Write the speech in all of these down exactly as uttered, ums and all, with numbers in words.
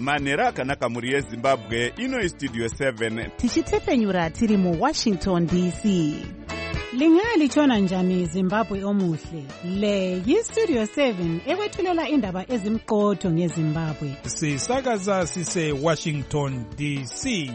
manhero akanaka muri yezimbabwe. Ino istudio seven tichitepfenyura tiri muwashington D C. Lingalitshona njani Zimbabwe omuhle? Le yistudio seven ekwethulela indaba ezimqotho ngeZimbabwe. Sisakaza sise Washington D C.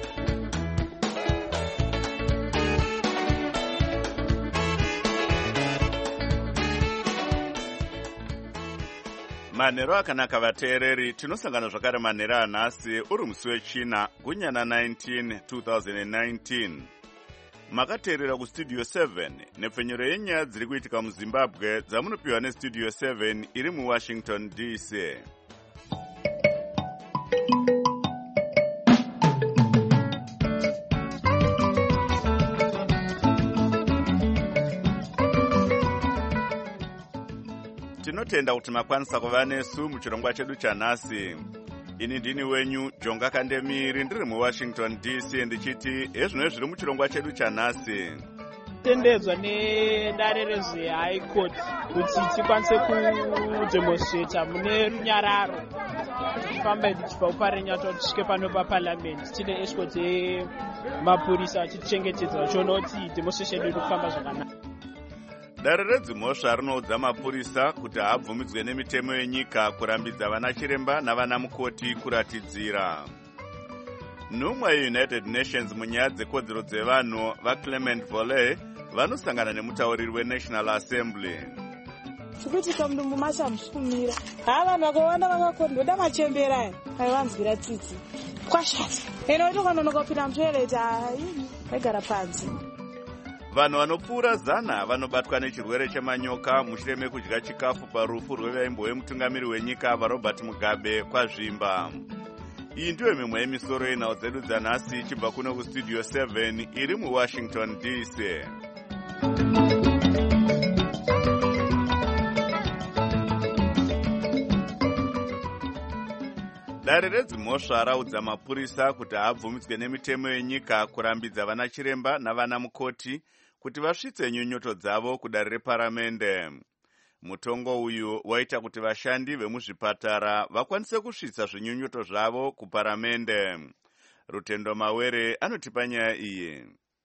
manhero akanaka vateereri. Tinosangana zvakare manhero anhasi uri musi wechina gunyana nineteen twenty nineteen. Makateerera kustudio seven nepfenyuro yenyaya dziri kuitika muZimbabwe dzamunopiwa nestudio seven iri muWashington D C. Tinotenda kuti makwanisa kuva nesu muchirongwa chedu chanhasi. Ini ndini wenyu Jonga Kandemiri ndiri muWashington D C ndichiti ezvino zviri muchirongwa chedu chanhasi. Tendedzwa nedare rezveHigh Court kuti tikwanise kudemonstrata mune runyararo tichifamba tichibva kuparenyatwa tichisvike pano paparliament tine escort yemapurisa vachitichengetedza vachiona kuti demonstration iri kufamba zvakanaka. Dare redzimhosva rinoudza mapurisa kuti haabvumidzwe nemitemo yenyika kurambidza vana chiremba navana mukoti kuratidzira. Nhumwa yeUnited Nations munyaya dzekodzero dzevanhu vaClement Volley vanosangana nemutauriri weNational Assembly. Chikuitika mudumbu macha mushumira hava vakawana vakakondoda machembera aivanzwira tsitsi kwashata eno tokanonoka kupinda mutoilet hayi vaigara panze. Vanhu vanopfuura zana vanobatwa nechirwere chemanyoka mushure mekudya chikafu parufu rwevaimbo wemutungamiri wenyika vaRobert Mugabe kwazvimba. Iyi ndiyo mimwe yemisoro yenhau dzedu dzanhasi ichibva kuno kustudio seven iri muWashington D C. Dare redzimhosva raudza mapurisa kuti haabvumidzwe nemitemo yenyika kurambidza vana chiremba navana mukoti kuti vasvitse nyunyoto dzavo kudare reparamende. Mutongo uyu waita kuti vashandi vemuzvipatara vakwanise kusvitsa zvinyunyoto zvavo kuparamende. Rutendo Mawere anotipa nyaya iyi.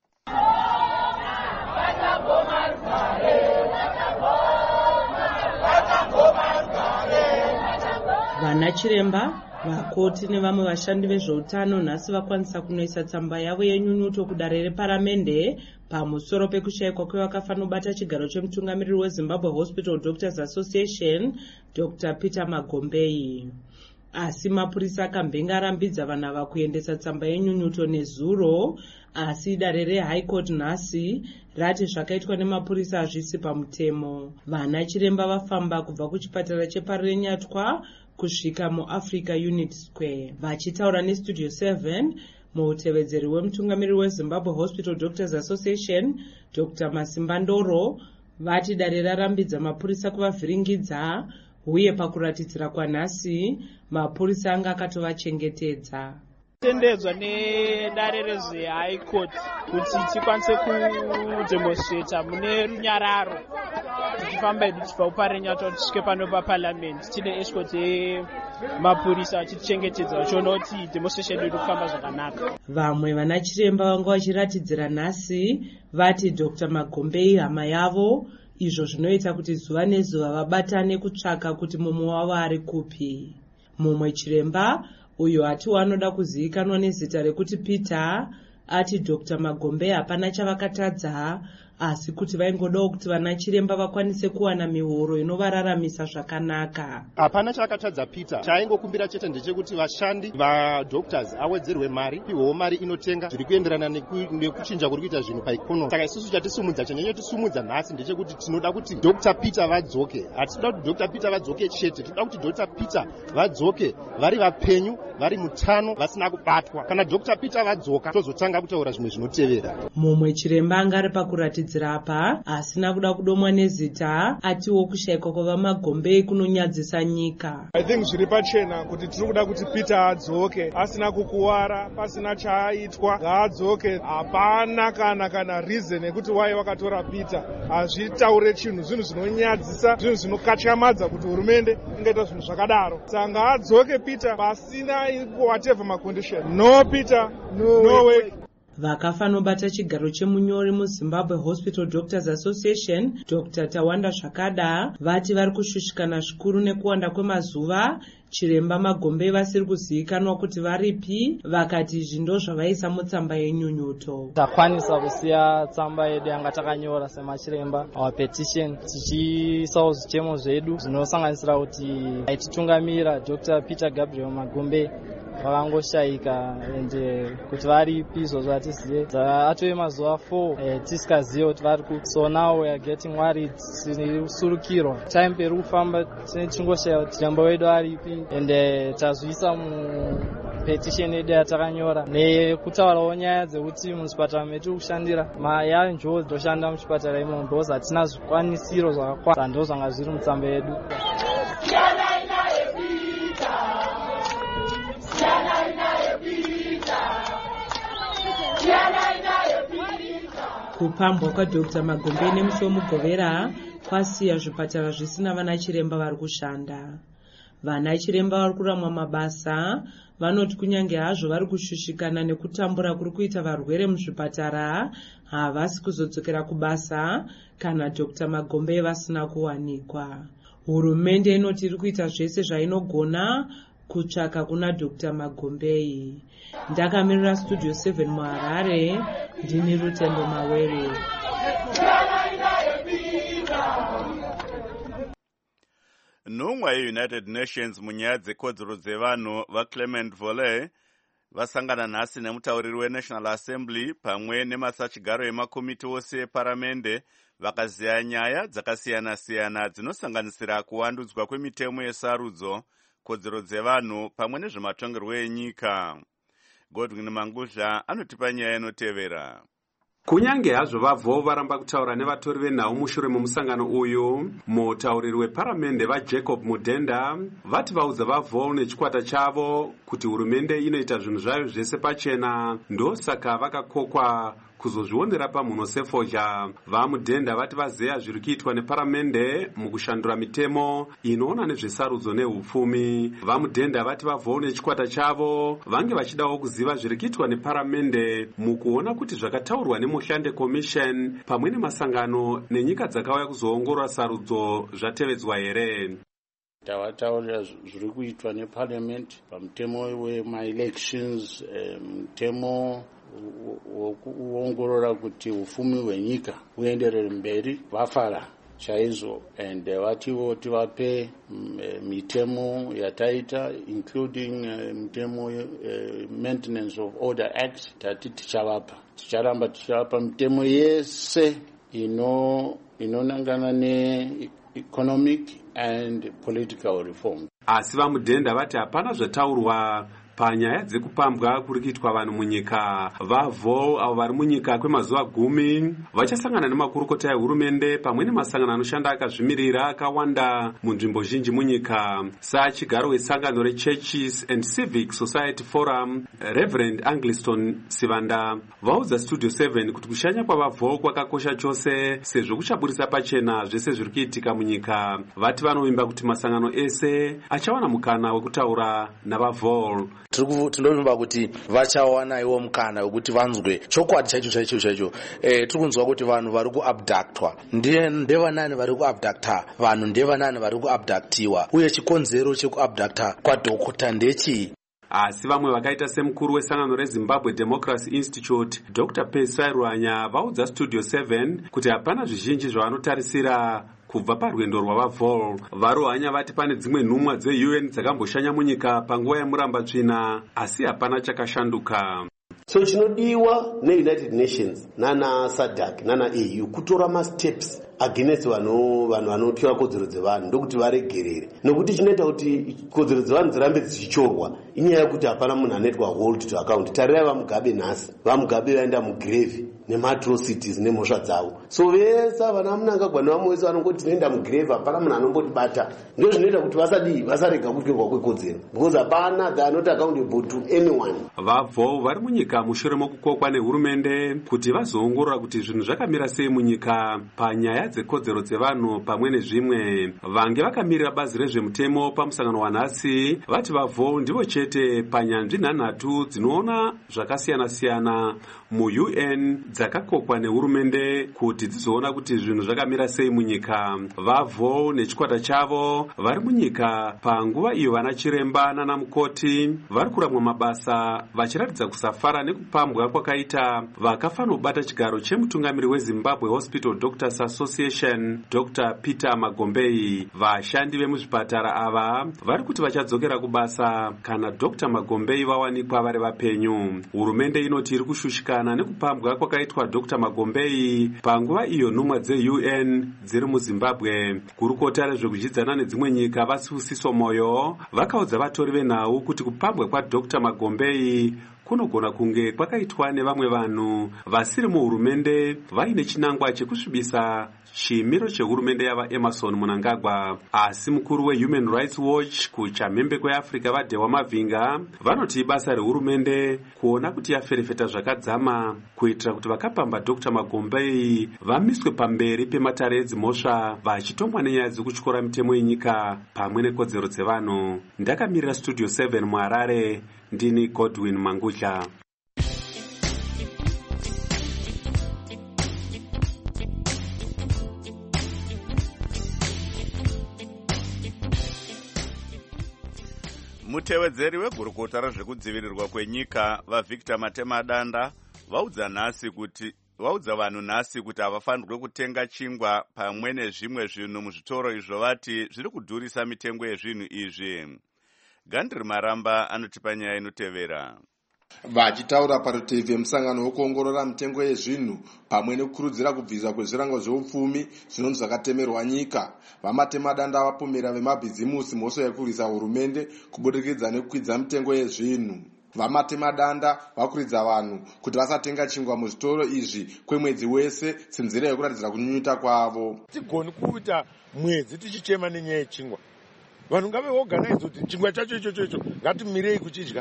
Vana chiremba, vakoti nevamwe vashandi vezveutano nhasi vakwanisa kunoisa tsamba yavo yenyunyuto kudare reparamende pamusoro pekushayikwa kwevakafanobata chigaro chemutungamiriri weZimbabwe Hospital Doctors Association Doctor Peter Magombei. Asi mapurisa akambenga arambidza vanhu ava kuendesa tsamba yenyunyuto nezuro, asi dare reHigh Court nhasi rati zvakaitwa nemapurisa hazvisi pamutemo. Vana chiremba vafamba kubva kuchipatara cheparenyatwa kusvika muAfrica Unit Square. Vachitaura nestudio seven, muutevedzeri wemutungamiriri weZimbabwe Hospital Doctors Association Doctor Masimba Ndoro vati dare rarambidza mapurisa kuvavhiringidza uye pakuratidzira kwanhasi mapurisa anga akatovachengetedza. Tendedzwa nedare rezveHigh Court kuti tikwanise kudemonstrata mune runyararo tichifamba tichibva kuparenyatwa tichisvike pano paparliament tine escort yemapurisa vachitichengetedza vachiona kuti demonstration iri kufamba zvakanaka. Vamwe vana chiremba vanga vachiratidzira nhasi vati Doctor Magombei hama yavo, izvo zvinoita kuti zuva nezuva vabatane kutsvaka kuti mumwe wavo ari kupi. Mumwe chiremba uyo ati wanoda kuzivikanwa nezita rekuti Peter ati Doctor Magombei hapana chavakatadza, asi kuti vaingodawo kuti vana chiremba vakwanise kuwana mihoro inovararamisa zvakanaka. Hapana chavakatadza Peter, chaingokumbira chete ndechekuti vashandi vadoctors awedzerwe mari, piwewo mari inotenga zviri kuenderana nekuchinja kuri kuita zvinhu paikonomi. Saka isusu chatisumudza chanyanyotisumudza nhasi ndechekuti tinoda kuti Doctor Peter vadzoke. Hatitoda kuti Doctor Peter vadzoke chete, tinoda kuti Doctor Peter vadzoke vari vapenyu, vari mutano, vasina kubatwa. Kana Doctor Peter vadzoka tozotanga kutaura zvimwe zvinotevera. Mumwe chiremba anga ari pakurati akatidzirapa asina kuda kudomwa nezita atiwo kushayikwa kwavamagombe kunonyadzisa nyika. I think zviri pachena kuti tiri kuda kuti Peter adzoke asina kukuwara pasina chaaitwa ngaadzoke. Hapana kana kana reason yekuti wai wakatora Peter hazvitaure chinhu, zvinhu zvinonyadzisa, zvinhu zvinokatyamadza kuti hurumende ingaita zvinhu zvakadaro. Saka ngaadzoke Peter pasina whatever ma condition. No Peter, no, no way. Vakafa nobata chigaro chemunyori muZimbabwe Hospital Doctors Association Doctor Tawanda Zvakada vati vari kushushikana zvikuru nekuwanda kwemazuva chiremba Magombe vasiri kuzivikanwa kuti varipi, vakati izvi ndo zvavaisa mutsamba yenyunyuto. Takwanisa kusiya tsamba yedu yanga takanyora semachiremba our petition tichiisawo zvichemo zvedu zvinosanganisira kuti aititungamira Doctor Peter Gabriel Magombe vakangoshayika ende kuti varipi izvozvo hatizive. Atove mazuva four tisikazive kuti vari ku. So now we are getting worried, tirisurukirwa time peri kufamba tichingoshayiwa kuti chiremba wedu aripi ende tazviisa mupetition yedu yatakanyora nekutaurawo nyaya dzekuti muchipatara metiri kushandira mayanjodzi toshanda muchipatara imomo because hatina zvikwanisiro zvakakwana ndo zvanga zviri mutsamba yedu. Kupambwa kwaDr Magombe nemusi wemugovera kwasiya zvipatara zvisina vana chiremba vari kushanda. Vana chiremba vari kuramwa mabasa vanoti kunyange hazvo vari kushushikana nekutambura kuri kuita varwere muzvipatara havasi kuzodzokera kubasa kana Dr Magombe vasina kuwanikwa. Hurumende inoti iri kuita zvese zvainogona kutsvaka kuna Dr Magombe. Ndakamirira Studio seven muHarare, ndini Rutendo Mawere. Nhumwa yeUnited Nations munyaya dzekodzero dzevanhu vaClement Vole vasangana nhasi nemutauriri weNational Assembly pamwe nemasachigaro emakomiti ose eparamende vakaziya nyaya dzakasiyana-siyana dzinosanganisira kuwandudzwa kwemitemo yesarudzo, kodzero dzevanhu pamwe nezvematongerwo enyika. Godwin Mangudla anotipa nyaya inotevera. Kunyange hazvo vavho varamba kutaura nevatori venhau mushure memusangano uyu, mutauriri weparamende vaJacob Mudenda vati vaudza vavho nechikwata chavo kuti hurumende inoita zvinhu zvayo zvese pachena, ndosaka vakakokwa kuzozvionera pamhuno sefozha. VaMudenda vati vazeya zviri kuitwa neparamende mukushandura mitemo inoona nezvesarudzo neupfumi. VaMudenda vati vavho nechikwata chavo vange vachidawo kuziva zviri kuitwa neparamende mukuona kuti zvakataurwa neMushande Commission pamwe nemasangano nenyika dzakauya kuzoongorora sarudzo zvatevedzwa here. Tavataurira zviri kuitwa neparliament pamutemo wema-elections, mutemo wokuongorora kuti ufumi hwenyika uenderere mberi, vafara chaizvo, and vativo tivape mitemo yataita including mitemo Maintenance of Order Act tati tichavapa ticharamba tichavapa mitemo yese ino inonangana ne economic and political reform. Asi VaMudenda vati hapana zvataurwa panyaya dzekupambwa kuri kuitwa vanhu munyika. Vavho avo vari munyika kwemazuva gumi vachasangana nemakurukota ehurumende pamwe nemasangano anoshanda akazvimirira akawanda munzvimbo zhinji munyika. Sachigaro wesangano reChurches and Civic Society Forum, Reverend Angliston Sivanda vaudza Studio seven kuti kushanya kwavavho kwakakosha chose sezvo kuchaburisa pachena zvese zviri kuitika munyika. Vati vanovimba kuti masangano ese achawana mukana wekutaura navavho. Tinoimba kuti vachawana iwo mukana wekuti vanzwe chokwadi chaicho chaicho chaicho. Eh, tiri kunzwa kuti vanhu vari kuabductwa. Ndevanani vari kuabducta vanhu, ndevanani vari kuabductiwa, uye chikonzero chekuabducta kwadhokota ndechii? Asi vamwe vakaita semukuru wesangano reZimbabwe Democracy Institute Doctor Pesai Ruanya vaudza Studio seven kuti hapana zvizhinji zvavanotarisira kubva parwendo rwavavho. Varuhanya vati pane dzimwe nhumwa dze-U N dzakamboshanya munyika panguva yemurambatsvina asi hapana chakashanduka. So chinodiwa neUnited Nations nana SADC nana A U kutora ma-steps against vanhu vanhu vanopiwa kodzero dzevanhu ndokuti varegerere, nokuti chinoita kuti kodzero dzevanhu dzirambe dzichichorwa inyaya yekuti hapana munhu anoitwa hold to account. Tarirai vaMugabe nhasi, vaMugabe vaenda mugrave nematrocities nemhosva dzavo. So vese vana munangagwa nevamwe vese vanongoti tinoenda mugirevha, hapana munhu anombotibata. Ndo zvinoita kuti vasadii vasarega kutyirwa kwekodzero, because hapana they are not accountable to anyone. Vabvo vari munyika mushure mokukokwa nehurumende kuti vazoongorora kuti zvinhu zvakamira sei munyika panyaya dzekodzero dzevanhu pamwe nezvimwe. Vange vakamirira bazi rezvemutemo pamusangano wanhasi vati vabvo ndivo chete panyanzvi nhanhatu dzinoona zvakasiyana-siyana mu-U N dzakakokwa nehurumende kuti dzizoona kuti zvinhu zvakamira sei munyika. Vabvo nechikwata chavo vari munyika panguva iyo vana chiremba nana mukoti vari kuramwa mabasa vachiratidza kusafara nekupambwa kwakaita vakafanobata chigaro chemutungamiri weZimbabwe Hospital Doctors Association Doctor Peter Magombei. Vashandi vemuzvipatara ava vari kuti vachadzokera kubasa kana Doctor Magombei vawanikwa vari vapenyu. Hurumende inoti iri kushushikana nekupambwa kwakaitwa Doctor Magombei panguva iyo nhumwa dze-U N dziri muZimbabwe. Kurukota rezvekudyidzana nedzimwe nyika vaSibusiso Moyo vakaudza vatori venhau kuti kupambwa kwaDoctor Magombei kunogona kunge kwakaitwa nevamwe vanhu vasiri muhurumende vaine chinangwa chekusvibisa chimiro chehurumende yava Emerson Mnangagwa. Asi mukuru weHuman Rights Watch kuchamhembe kweAfrica vaDhewa Mavhinga vanoti ibasa rehurumende kuona kuti yaferefeta zvakadzama kuitira kuti vakapamba Doctor Magombei vamiswe pamberi pematare edzimhosva vachitomwa nenyaya dzekutyora mitemo yenyika pamwe nekodzero dzevanhu. Ndakamirira Studio seven muHarare, ndini Godwin Mangudla. Mutevedzeri wegurukota rezvekudzivirirwa kwenyika vaVictor Matemadanda vaudza nhasi kuti vaudza vanhu nhasi kuti havafanirwe kutenga chingwa pamwe nezvimwe zvinhu muzvitoro izvo vati zviri kudhurisa mitengo yezvinhu izvi. Gandri Maramba anotipa nyaya inotevera. Vachitaura parutivi vemusangano wokuongorora mitengo yezvinhu pamwe nekukurudzira kubviswa kwezvirango zveupfumi zvinonzi zvakatemerwa nyika, vaMatemadanda vapomera vemabhizimusi mhosva yekurwisa hurumende kubudikidza nekukwidza mitengo yezvinhu. VaMatemadanda vakuridza vanhu kuti vasatenga chingwa muzvitoro izvi kwemwedzi wese senzira yekuratidzira kunyunyuta kwavo. Tigoni kuita mwedzi tichichema nenyaya yechingwa. Vanhu ngavaorganize kuti chingwa chacho ichocho icho ngatimirei kuchidya.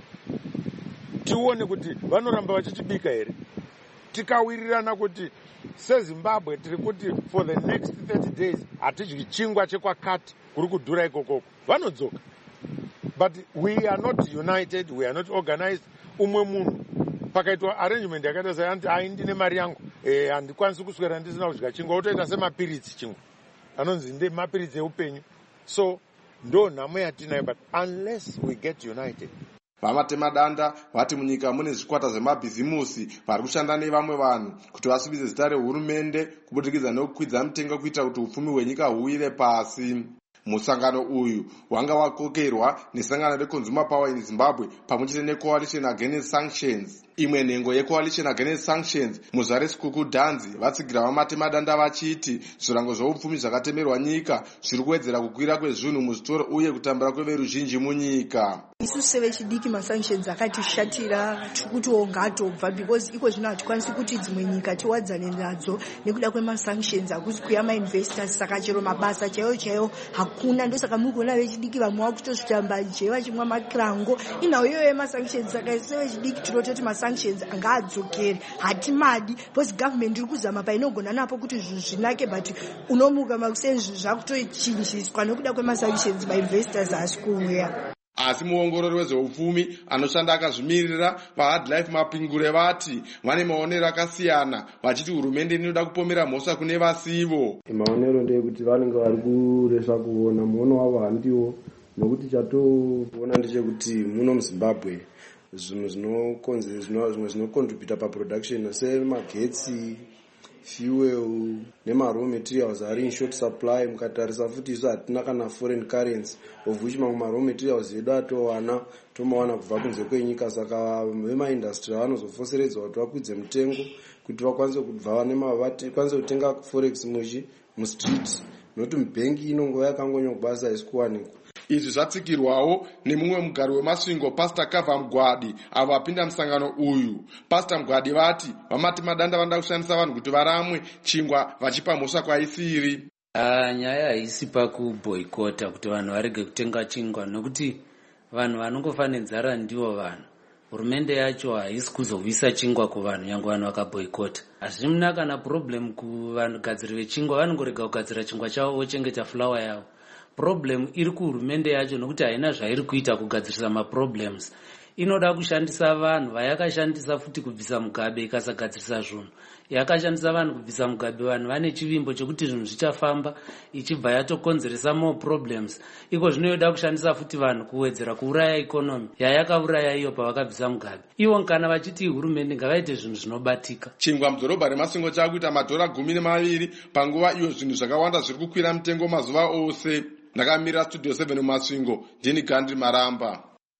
Tione kuti vanoramba vachitibika here. Tikawirirana kuti seZimbabwe tiri kuti for the next thirty days hatidyi chingwa chekwakati kuri kudhura ikokoko, vanodzoka. But we are not united, we are not organized. Umwe munhu pakaitwa arrangement yakaita seyanti ai ndine mari yangu eh handikwanisi kuswera ndisina kudya chingwa, utoita semapiritsi chingwa anonzi nde mapiritsi eupenyu. So ndo nhamo yatinayo, but unless we get united. VaMatemadanda vati munyika mune zvikwata zvemabhizimusi vari kushanda nevamwe vanhu kuti vasvibise zita rehurumende kubudikidza nekukwidza mitengo kuita kuti upfumi hwenyika huwire pasi. Musangano uyu wanga wakokerwa nesangano reConsumer Power in Zimbabwe pamwechete neCoalition Against Sanctions. Imwe nhengo yeCoalition Against Sanctions muzvare Sikuku Dhanzi vatsigira vaMatemadanda vachiti zvirango zveupfumi zvakatemerwa nyika zviri kuwedzera kukwira kwezvinhu muzvitoro uye kutambira kweveruzhinji munyika. Isu sevechidiki masanctions akatishatira kuti ongatobva because iko zvino hatikwanisi kuti dzimwe nyika tiwadzane nadzo nekuda kwemasanctions hakusi kuya mainvestors, saka chero mabasa chaiyo chaiyo hakuna. Ndosaka mukuona vechidiki vamwe vakutozvitamba je vachimwa makirango inawo iyoyo yemasanctions. Saka isu sevechidiki tinototi masanctions ngaadzokere, hatimadi because government iri kuzama painogona napo kuti zvinhu zvinake, but unomuka makuseni zvinhu zvakutochinjiswa nekuda kwemasanctions mainvestors haasi kuuya. Asi muongorori wezveupfumi anoshanda akazvimirira vaHardlife Mapingure vati vane maonero akasiyana vachiti hurumende inoda kupomera mhosva kune vasivo. Maonero ndeyekuti vanenge vari kuresa kuona muono wavo handiwo, nokuti chatoona ndechekuti muno muZimbabwe zvinhu zvinokonze zvimwe zvinokontributa paproduction semagetsi, fuel nemaraw materials ari in short supply. Mukatarisa futi isu hatina kana foreign currency of which mamwe maraw materials edu atowana tomawana kubva kunze kwenyika. Saka vemaindustry vanozofoseredzwa kuti vakwidze mutengo kuti vakwanise kubva vakwanise kutenga forex muchi mustreet, nokuti mubhengi inongova yakangonywa kubasa isi kuwanikwa. izvi zvatsikirwawo nemumwe mugari wemasvingo Pastor Kava Mugwadi avo vapinda musangano uyu. Pastor Mugwadi vati vamati madanda vanoda kushandisa vanhu kuti varamwe chingwa vachipa mhosva kwaisiri. Uh, nyaya haisi pakuboyikota kuti vanhu varege kutenga chingwa, nokuti vanhu vanongofa nenzara ndivo vanhu. Hurumende yacho haisi kuzovisa chingwa kuvanhu nyange vanhu vakaboyikota. Hazvina kana problem kuvanhugadziri vechingwa, vanongorega kugadzira chingwa chavo vochengeta fulawa yavo. Problem iri kuhurumende yacho nokuti haina zvairi kuita kugadzirisa maproblems. Inoda kushandisa vanhu vayakashandisa futi kubvisa Mugabe ikasagadzirisa zvinhu. Yakashandisa vanhu kubvisa Mugabe, vanhu vane chivimbo chekuti zvinhu zvichafamba, ichibva yatokonzeresa more problems. Iko zvinoda kushandisa futi vanhu kuwedzera kuuraya economy yayakauraya iyo pavakabvisa Mugabe. Ivo kana vachiti hurumende ngavaite zvinhu zvinobatika. Chingwa mudhorobha remasvingo chakuita madhora gumi nemaviri panguva iyo zvinhu zvakawanda zviri kukwira mutengo mazuva ose. Ndakamira studio seven mumasvingo, ndini Gandhi Maramba.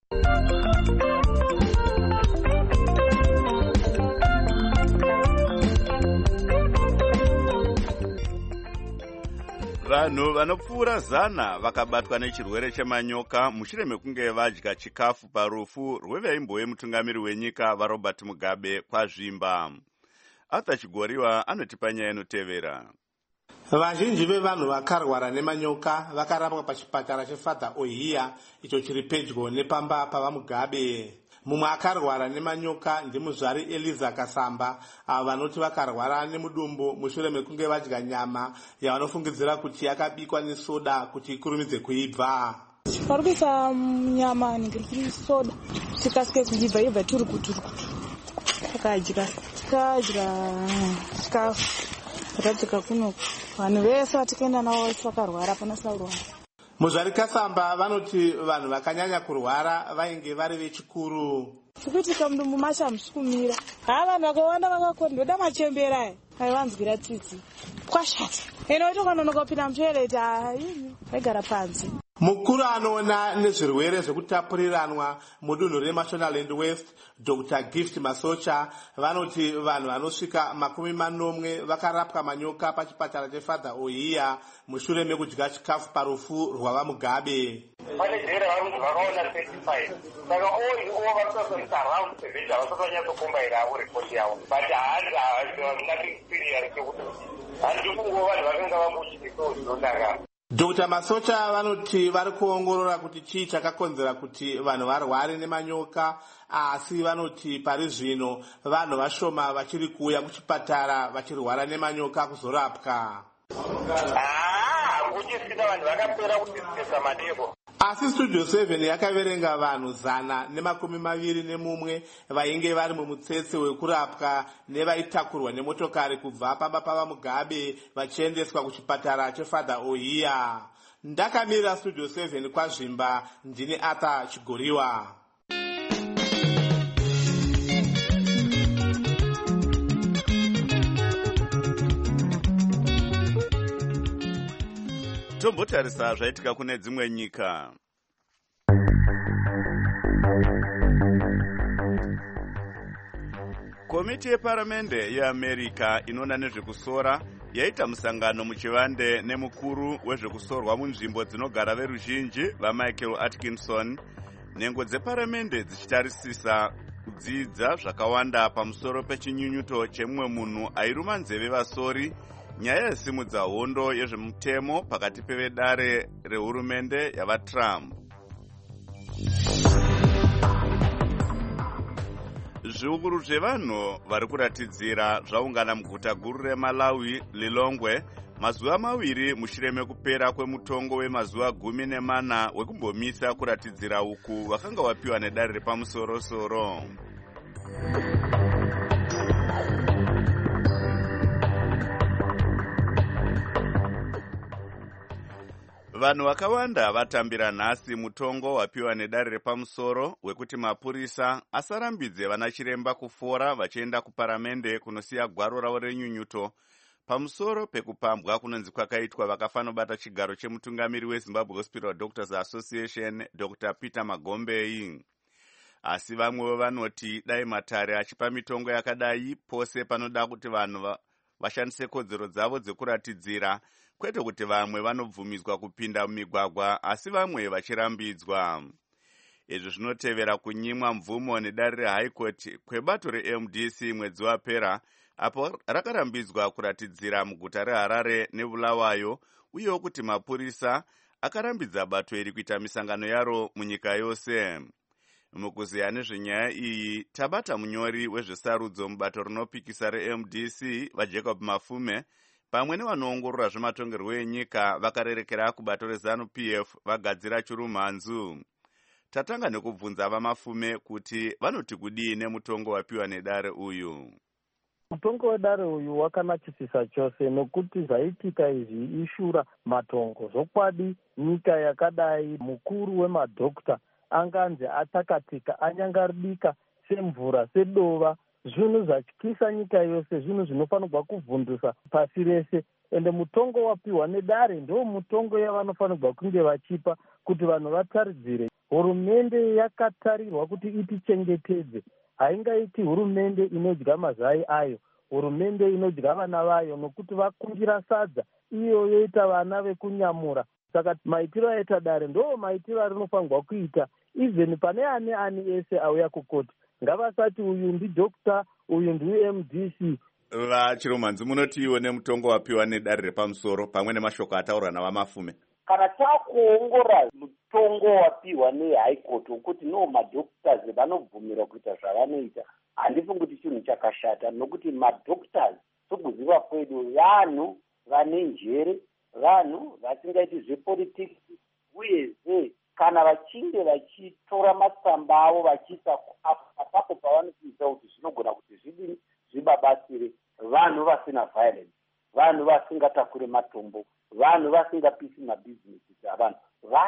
Vanhu vanopfuura zana vakabatwa nechirwere chemanyoka mushure mekunge vadya chikafu parufu rweveimbo mutungamiri wenyika vaRobert Mugabe kwazvimba. Arthur Chigoriwa anotipa nyaya inotevera. Vazhinji vevanhu vakarwara nemanyoka vakarapwa pachipatara cheFather Ohiya icho chiri pedyo nepamba pavaMugabe. Mumwe akarwara nemanyoka ndimuzvari Eliza Kasamba, avo vanoti vakarwara nemudumbu mushure mekunge vadya nyama yavanofungidzira kuti yakabikwa nesoda kuti ikurumidze kuibva. Vari kuisa nyama ningiri soda tikasike kuibva ibva turukuturukutu. Takadya tikadya chikafu takadzika kuno vanhu vese vatikaenda navo vakarwara pana saurwa. Muzvari Kasamba vanoti vanhu vakanyanya kurwara vainge vari vechikuru. Chikuitika mudumbu macho hamushikumira. Ha vanhu vakawanda vakakonda ndoda machembera aya aivanzwira tsitsi kwashata. Eno ito kanonoka kupinda mutoireti haini vaigara panze. Mukuru anoona nezvirwere zvekutapuriranwa mudunhu reMashonaland West, Doctor Gift Masocha, vanoti vanhu vanosvika makumi manomwe vakarapwa manyoka pachipatara cheFather Ohiya mushure mekudya chikafu parufu rwavaMugabe. Pane dzera vanhu vakaona thirty-five. Saka all over vakusasonisa around seventy havasatonyatsokombaira avo report yavo. But haana nothing serious chekuti handisi kungova vanhu vakanga vamuchitiko zvinodakara. Doctor Masocha vanoti vari kuongorora kuti chii chakakonzera kuti vanhu varware nemanyoka, asi vanoti pari zvino vanhu vashoma vachiri kuuya kuchipatara vachirwara nemanyoka kuzorapwa. Ah, kuchisina vanhu vakapera kutisisa madeko. Asi Studio seven yakaverenga vanhu zana nemakumi maviri nemumwe vainge vari mumutsetse wekurapwa nevaitakurwa nemotokari kubva pamba pavaMugabe vachiendeswa kuchipatara cheFather Ohiya. Ndakamira Studio seven kwazvimba, ndini Arthur Chigoriwa. Tombotarisa zvaitika kune dzimwe nyika. Komiti yeparamende yeAmerica inoona nezvekusora yaita musangano muchivande nemukuru wezvekusorwa munzvimbo dzinogara veruzhinji vaMichael Atkinson, nhengo dzeparamende dzichitarisisa kudzidza zvakawanda pamusoro pechinyunyuto chemumwe munhu airuma nzeve vasori, nyaya yesimudza hondo yezvemutemo pakati pevedare rehurumende yavaTrump. Zviuru zvevanhu vari kuratidzira zvaungana muguta guru reMalawi, Lilongwe, mazuva maviri mushure mekupera kwemutongo wemazuva gumi nemana wekumbomisa kuratidzira uku vakanga wapiwa nedare repamusoro-soro. Vanhu vakawanda vatambira nhasi mutongo wapiwa nedare repamusoro wekuti mapurisa asarambidze vana chiremba kufora vachienda kuparamende kunosiya gwaro ravo renyunyuto pamusoro pekupambwa kunonzi kwakaitwa vakafanobata chigaro chemutungamiri weZimbabwe Hospital Doctors Association Doctor Peter Magombei. Asi vamwewo vanoti dai matare achipa mitongo yakadai pose panoda kuti vanhu vashandise kodzero dzavo dzekuratidzira, kwete kuti vamwe vanobvumidzwa kupinda mumigwagwa asi vamwe vachirambidzwa. Izvi zvinotevera kunyimwa mvumo nedare reHigh Court kwebato reM D C mwedzi wapera, apo rakarambidzwa kuratidzira muguta reHarare neBulawayo, uyewo kuti mapurisa akarambidza bato iri kuita misangano yaro munyika yose. Mukuziya nezvenyaya iyi tabata munyori wezvesarudzo mubato rinopikisa reM D C vaJacob Mafume pamwe nevanoongorora zvematongerwo enyika vakarerekera kubato reZANU P F vagadzira chirumhanzu. Tatanga nekubvunza vaMafume kuti vanoti kudii nemutongo wapiwa nedare uyu. Mutongo wedare uyu wakanakisisa chose nokuti zvaitika izvi ishura matongo. Zvokwadi nyika yakadai mukuru wemadhokta anganzi atakatika anyangaridika semvura sedova, zvinhu zvatyisa nyika yose, zvinhu zvinofanirwa kuvhundusa pasi rese. Ende mutongo wapiwa nedare ndo mutongo yavanofanirwa kunge vachipa kuti vanhu vataridzire. Hurumende yakatarirwa kuti itichengetedze, haingaiti hurumende inodya mazai ayo, hurumende inodya vana vayo nokuti vakungira sadza iyo yoita vana vekunyamura. Saka maitiro aita dare ndo maitiro arinofanirwa kuita, even pane ani ani ese auya kukoti. Ngavasati uyu ndidhokta, uyu ndiM D C. VaChirumhanzi munoti iwo nemutongo wapiwa nedare repamusoro pamwe nemashoko ataurwa navaMafume. Kana takuongora mutongo wapiwa neHigh Court wokuti no madhoktazi vanobvumirwa kuita zvavanoita, handifungi kuti chinhu chakashata, nokuti madhoktazi sokuziva kwedu vanhu vane njere, vanhu vasingaiti zvepolitics, uyezve kana vachinge vachitora matsamba avo vachiisa apapo pavanotiisa kuti zvinogona kuti zvidini zvibabatsire vanhu vasina violence, vanhu vasingatakure matombo, vanhu vasingapisi mabhizinesi dzavanhu,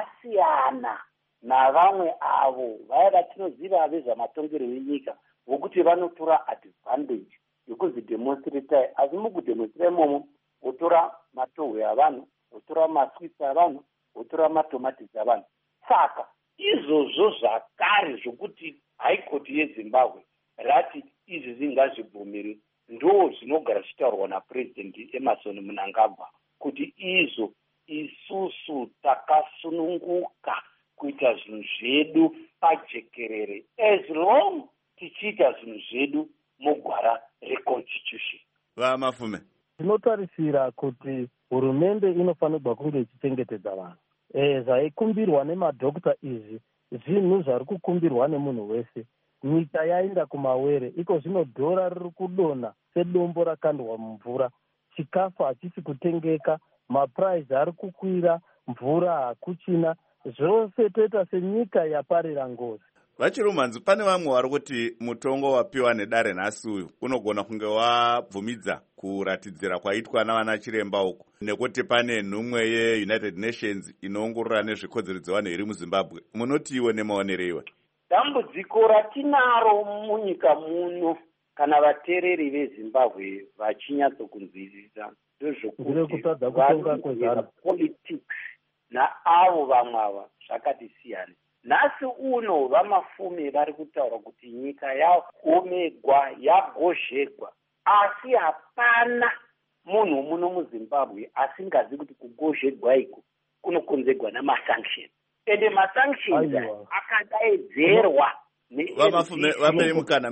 vasiyana navamwe avo vaya vatinoziva vezvamatongerwo enyika vokuti vanotora advantage yekuzvidemonstrata. Asi mukudemonstrata imomo votora matohwe avanhu, votora maswitsi avanhu, votora matomatisi avanhu. Saka izvozvo zvakare zvokuti High Court yeZimbabwe rati izvi zvingazvibvumiri ndo zvinogara zvichitaurwa naPresident Emerson Mnangagwa kuti izvo isusu takasununguka kuita zvinhu zvedu pajekerere as long tichiita zvinhu zvedu mugwara reconstitution. VaMafume, tinotarisira kuti hurumende inofanirwa kunge ichichengetedza vanhu. E, zvaikumbirwa nemadhokta izvi zvinhu zviri kukumbirwa nemunhu wese. Nyika yaenda kumawere, iko zvino dhora riri kudonha sedombo rakandwa mumvura, chikafu hachisi kutengeka, mapuraizi ari kukwira, mvura hakuchina, zvose toita senyika yaparira ngozi. VaChirumhanzi, pane vamwe vari kuti mutongo wapiwa nedare nhasi uyu unogona kunge wabvumidza kuratidzira kwaitwa navana chiremba uku, nekuti pane nhumwe yeUnited Nations inoongorora nezvekodzero dzevanhu iri muZimbabwe. Munoti iwe nemaonero iwe? Dambudziko ratinaro munyika muno kana vatereri veZimbabwe vachinyatsokunzwisisa ndezvokuti politics naavo vamwe ava zvakati siyana. Nhasi uno vaMafume vari kutaura kuti nyika yaomegwa, yagozhegwa, asi hapana munhu muno muZimbabwe asingazi kuti kugozhegwa iko kunokonzerwa namasanctions. Ende masanctions akadaedzerwa VaMafume vapei mukana.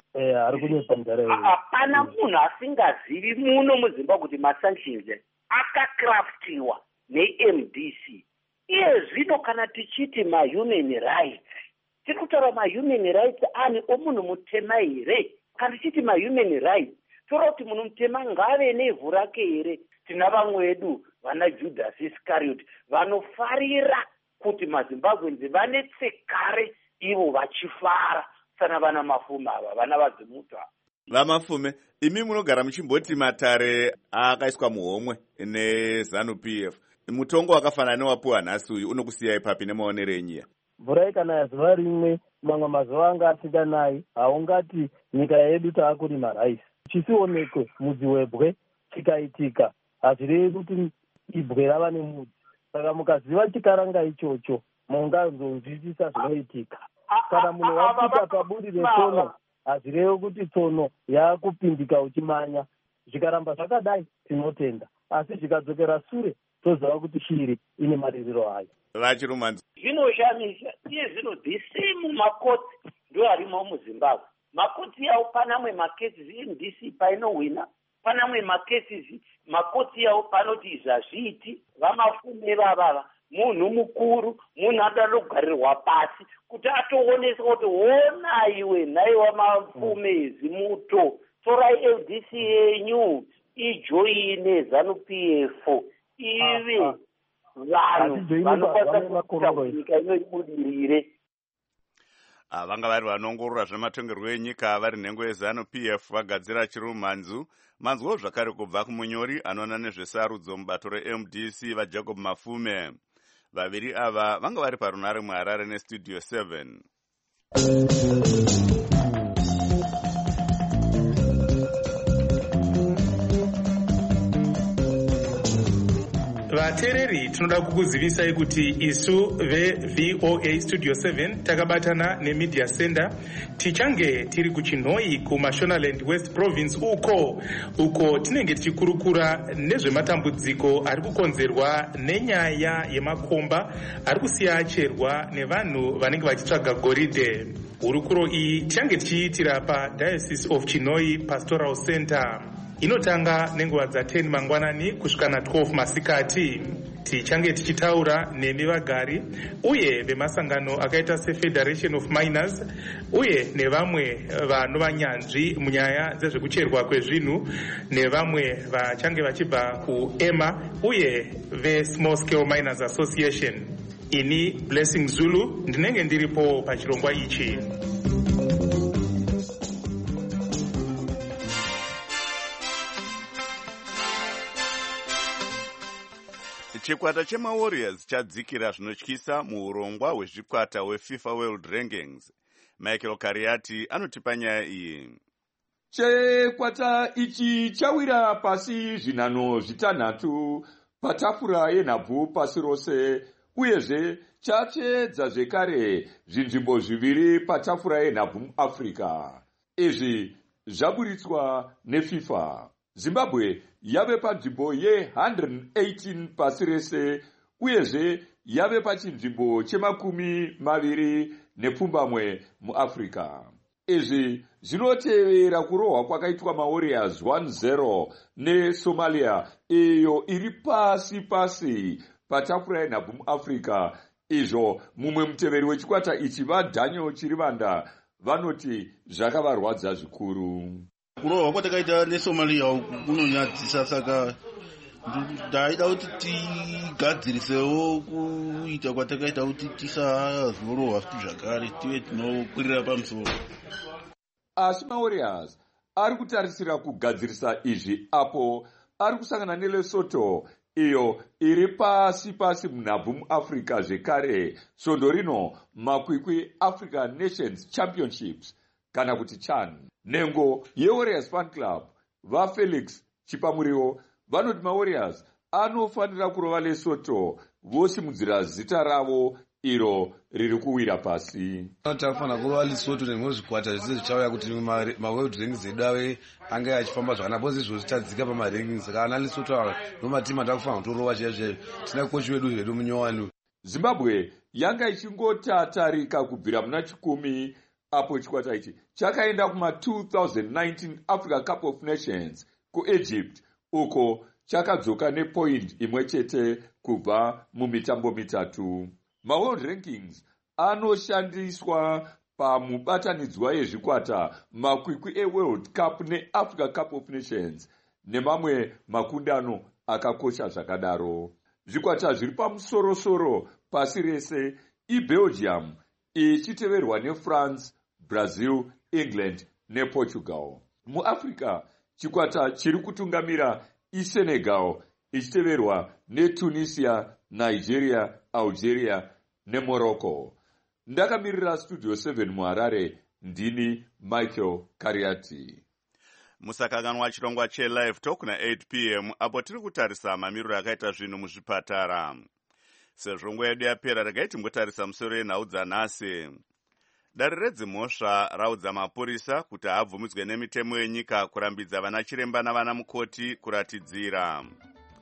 Hapana munhu asingazivi muno muZimbabwe kuti masanctions akakraftiwa neM D C. Iye zvino kana tichiti mahuman rights, tiri kutaura mahuman rights ani omunhu mutema here? Kana tichiti mahuman rights, toda kuti munhu mutema ngave nevhu rake here? Tina vamwe vedu vana Judas Iscariot vanofarira kuti maZimbabwenzi vanetsekare ivo vachifara sana vana Mafume ava, vana vadzimuta. VaMafume, imi munogara muchimboti matare akaiswa muhomwe neZANU P F. Mutongo wakafanana newapiwa nhasi uyu unokusiyai papi nemaonero enyu? Mvura ikanaya zuva rimwe, mamwe mazuva anga asinganayi, haungati nyika yedu taakurima raisi. Chisionekwe mudzi webwe chikaitika, hazvirevi kuti ibwe rava nemudzi. Saka mukaziva chikaranga ichocho, mungazonzwisisa zvinoitika. Kana munhu wapita paburi retsono, hazvirevi kuti tsono yaakupindika uchimanya. Zvikaramba zvakadai tinotenda, asi zvikadzokera sure toziva kuti shiri ine maririro ayo. Vachirumanzi zvinoshamisha iye zvino the same makoti ndo arimo muzimbabwe. Makoti yawo panamwe makesi M D C painowina, panamwe makesi makoti yawo panoti izvi hazviiti. Vamafume vavava munhu mukuru, munhu anoda kugarirwa pasi kuti atooneswa kuti wona iwe nhaiwa mafume ezimuto torai L D C yenyu ijoine ZANU P F ive vanhu vanokwanisa kuita kuti nyika inoibudirire. vanga vari vanongorora zvematongerwo enyika vari nhengo yeZANU P F vagadzira chirumanzu manzwo zvakare kubva kumunyori anoona nezvesarudzo mubato re-M D C vaJacob Mafume. Vaviri ava vanga vari parunare muHarare nestudio seven. Vateereri, tinoda kukuzivisai kuti isu veV O A Studio seven takabatana neMedia Center tichange tiri kuChinhoi kuMashonaland West Province uko uko tinenge tichikurukura nezvematambudziko ari kukonzerwa nenyaya yemakomba ari kusiya acherwa nevanhu vanenge vachitsvaga goridhe. Hurukuro iyi tichange tichiitira paDiocese of Chinhoi Pastoral Center. Inotanga nenguva dza ten mangwanani kusvika na twelve masikati. Tichange tichitaura nemi vagari uye vemasangano akaita seFederation of Miners uye nevamwe vanovanyanzvi munyaya dzezvekucherwa kwezvinhu nevamwe vachange vachibva kuEMA uye veSmall Scale Miners Association. Ini Blessing Zulu ndinenge ndiripo pachirongwa ichi. Chikwata chemaWarriors chadzikira zvinotyisa muurongwa hwezvikwata hweFIFA World Rankings. Michael Kariati anotipa nyaya iyi. Chikwata ichi chawira pasi zvinhanho zvitanhatu patafura yenhabvu pasi rose uyezve chatsvedza zvekare zvinzvimbo zviviri patafura yenhabvu muAfrica. Izvi zvaburitswa neFIFA. Zimbabwe yave panzvimbo ye one hundred eighteen pasi rese uyezve yave pachinzvimbo chemakumi maviri nepfumbamwe muAfrica. Izvi zvinotevera kurohwa kwakaitwa maWarriors one zero neSomalia iyo iri pasi pasi patafura yenhabvu muAfrica. Izvo mumwe muteveri wechikwata ichi vaDaniel Chirivanda vanoti zvakavarwadza zvikuru. Kurohwa kwatakaita neSomalia kunonyadzisa, saka ndaida kuti tigadzirisewo kuita kwatakaita kuti tisazorohwa futi zvakare tive tinokwirira pamusoro. Asi maWarriors ari kutarisira kugadzirisa izvi apo ari kusangana neLesotho iyo iri pasi pasi munhabvu muAfrica zvekare svondo rino makwikwi African Nations Championships kana kuti CHAN. Nengo yeWarriors Fan Club vaFelix Chipamuriwo vanoti maWarriors anofanira kurova Lesotho vosimudzira zita ravo iro riri kuwira pasi. Tinofanira kurova Lesotho nemwe zvikwata zvese zvichauya kuti maworld rankings edu ave ange achifamba zvakanaka, bozi izvo zvichadzika pamarankings. Kana Lesotho nomatimu atakufanira kutorova chaizvo tina kochi wedu zvedu munyowani. Zimbabwe yanga ichingotatarika kubvira muna chikumi apo chikwata ichi chakaenda kuma two thousand nineteen Africa Cup of Nations kuEgypt uko chakadzoka nepoint imwe chete kubva mumitambo mitatu. MaWorld Rankings anoshandiswa pamubatanidzwa yezvikwata makwikwi eWorld Cup neAfrica Cup of Nations nemamwe makundano akakosha zvakadaro. Zvikwata zviri pamusorosoro pasi rese iBelgium ichiteverwa neFrance, Brazil, England nePortugal. MuAfrica chikwata chiri kutungamira iSenegal ichiteverwa neTunisia, Nigeria, Algeria neMorocco. Ndakamirira Studio seven muHarare, ndini Michael Kariati. Musakanganwa chirongwa cheLive Talk na eight p m apo tiri kutarisa mamiriro akaita zvinhu muzvipatara. Sezvo nguva yedu yapera regai timbotarisa musoro yenhau dzanhasi. Dare redzimhosva raudza mapurisa kuti haabvumidzwe nemitemo yenyika kurambidza vana chiremba navana mukoti kuratidzira.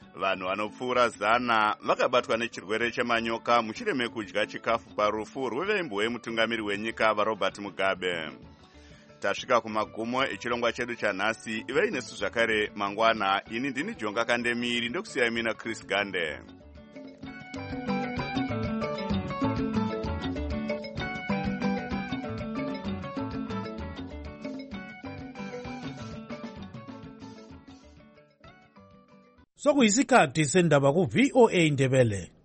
vanhu vanopfuura zana vakabatwa nechirwere chemanyoka mushure mekudya chikafu parufu rwevembwe mutungamiri wenyika varobert mugabe. Tasvika kumagumo echirongwa chedu chanhasi. Ivei nesu zvakare mangwana. Ini ndini Jonga Kandemiri ndokusiyai mina Chris Gande. Sokuyisikhathi sendaba ku V O A Ndebele.